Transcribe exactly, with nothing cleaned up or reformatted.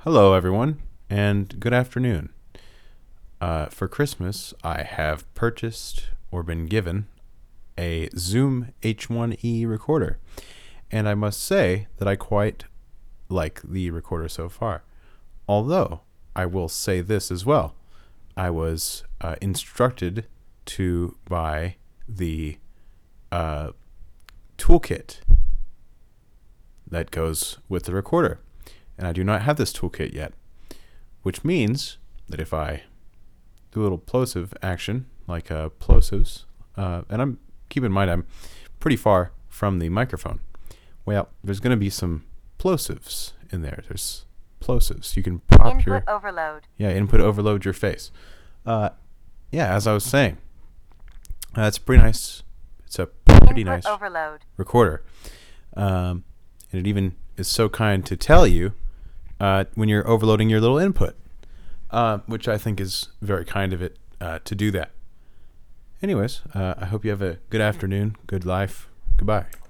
Hello, everyone, and good afternoon. Uh, for Christmas, I have purchased or been given a Zoom H one E recorder, and I must say that I quite like the recorder so far. Although, I will say this as well. I was uh, instructed to buy the uh, toolkit that goes with the recorder. And I do not have this toolkit yet, which means that if I do a little plosive action, like uh, plosives, uh, and I'm keep in mind I'm pretty far from the microphone. Well, there's going to be some plosives in there. There's plosives. You can pop Input your overload. yeah input overload your face. Uh, yeah, as I was saying, uh, it's pretty nice. It's a pretty Input nice overload. recorder, um, and it even is so kind to tell you uh, when you're overloading your little input, uh, which I think is very kind of it uh, to do that. Anyways, uh, I hope you have a good afternoon, good life. Goodbye.